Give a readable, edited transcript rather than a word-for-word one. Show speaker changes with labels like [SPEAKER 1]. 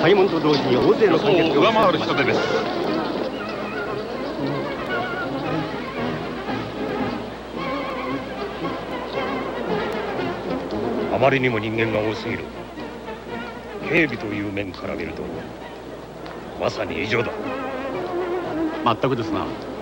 [SPEAKER 1] 開門と同時に大勢の観客が
[SPEAKER 2] 上回る人手です。
[SPEAKER 3] あまりにも人間が多すぎる。警備という面から見るとまさに異常だ。
[SPEAKER 4] 全くですな。